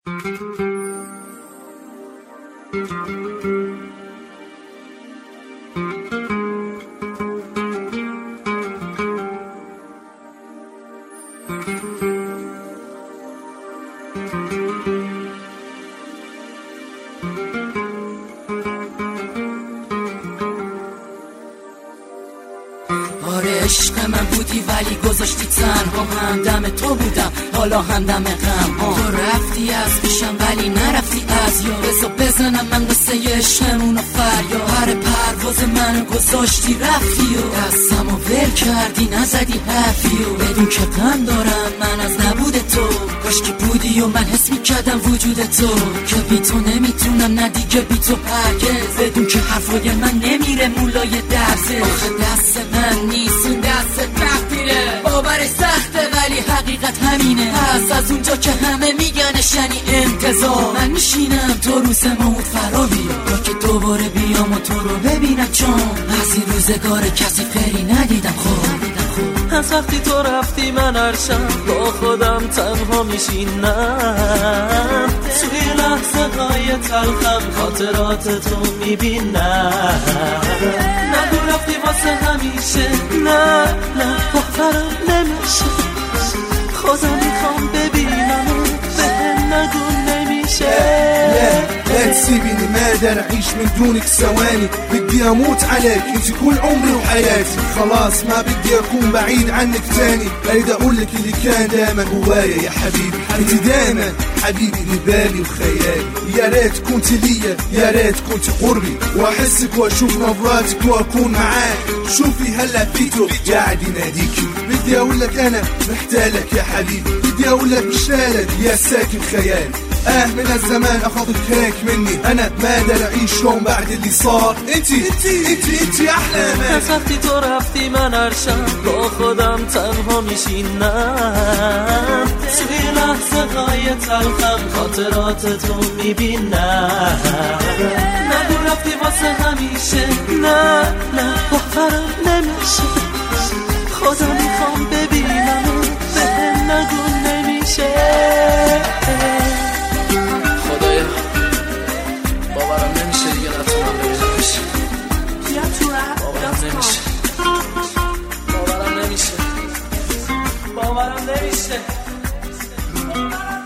آره عشق من بودی ولی گذاشتی تنها، هم دم تو بودم حالا هم دم غم. تو رفتی از پیشم ولی نرفتی از یاد، بزا بزنم من قصه عشقمون و فریاد. هر پرواز منو گذاشتی رفتی و دستمو ول کردی نزدی حرفی و بدون که غم دارم من از نبود تو. کاش که بودی و من حس میکردم وجود تو، که بی تو نمیتونم نه دیگه بی تو هرگز. بدون که حرفای من نمیره مولای درزه، آخه دست من نیست این دست تقدیره. باورش سخته ولی حقیقت همینه، پس از اونجا که همه میگن شنی انتظار، من میشینم تو روز موت فرا بیا تا که دوباره بیام و تو رو ببینم، چون از این روزگار کسی فری ندیدم. از وقتی تو رفتی من هر شب با خودم تنها میشینم، توی لحظه های تلخم خاطرات تو میبینم. نگو رفتی واسه همیشه، نه باورم نمیشه، خدا میخوام ببینم به نگو نمیشه. لا تسيبيني ما اقدر اعيش من دونك ثواني، بدي اموت عليك انت كل عمري وحياتي. خلاص ما بدي اكون بعيد عنك تاني، اريد اقولك اللي كان دايما جوايا يا حبيبي. انت دايما حبيبي لبالي وخيالي، يا ريت كنت ليا يا ريت كنت قربي، واحسك واشوف نظراتك واكون معاك. شوفي هلا فيتو قاعد يناديكي، بدي اقولك انا محتاجك يا حبيبي، بدي اقولك مشتاقك يا ساكن خيالي. من الزمان اخذك هيك مني، انا ما اقدر اعيش يوم بعد اللي صار. انتي احلى من. از وقتی تو رفتی من هر شب با خودم تنها میشینم، توی لحظه های تلخم خاطرات تو میبینم. نگو رفتی واسه همیشه، نه باورم نمیشه، خدا میخوام ببینم به نگو نمیشه. باورم نمیشه دیگه نتونم ببینمش، باورم نمیشه.